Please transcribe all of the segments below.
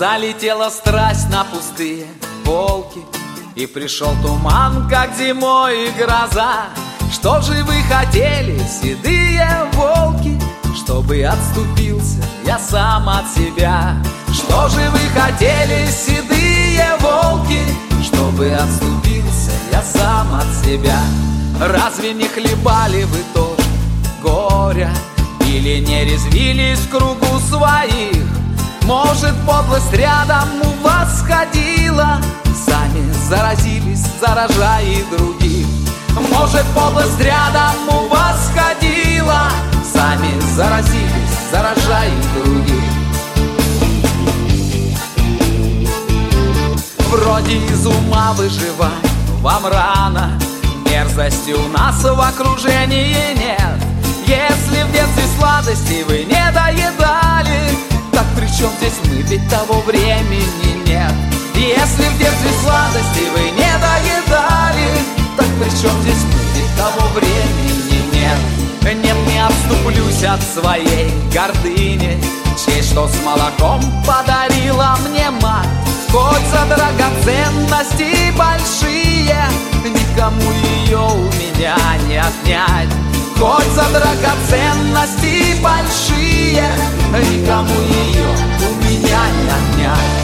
Залетела страсть на пустые полки, и пришел туман, как зимой гроза. Что же вы хотели, седые волки? Чтобы отступился я сам от себя. Что же вы хотели, седые волки? Чтобы отступился я сам от себя. Разве не хлебали вы тоже горя? Или не резвились в кругу своих? Может, подлость рядом у вас ходила? Сами заразились, заражая других. Может, подлость рядом у вас ходила? Сами заразились, заражая других. Вроде из ума выживать вам рано, мерзости у нас в окружении нет. Если в детстве сладости вы не доедали, так при чем здесь мы, ведь того времени нет. Если в детстве сладости вы не доедали, так при чем здесь мы, ведь того времени нет. Нет, не отступлюсь от своей гордыни, честь, что с молоком подарила мне мать. Хоть за драгоценности большие, никому ее у меня не отнять. Хоть за драгоценности большие, никому ее у меня не отнять.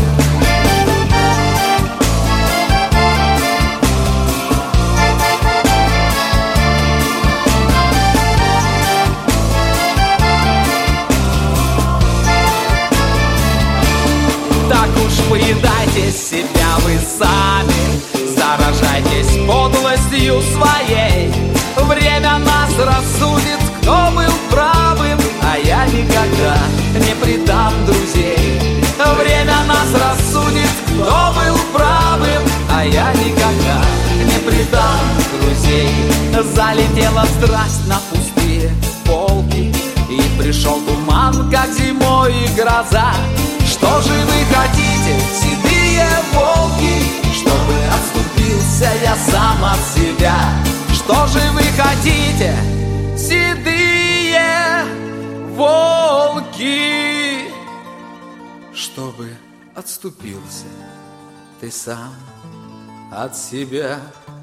Так уж поедайте себя вы сами, заражайтесь подлостью своей. Время нас рассудит, кто был правым, а я никогда не предам друзей. Время нас рассудит, кто был правым, а я никогда не предам друзей. Залетела страсть на пустые полки, и пришел туман, как зимой гроза. Что же вы хотите, седые волки? Чтобы отступился я сам от себя. Что же вы хотите, седые волки? Чтобы отступился ты сам от себя.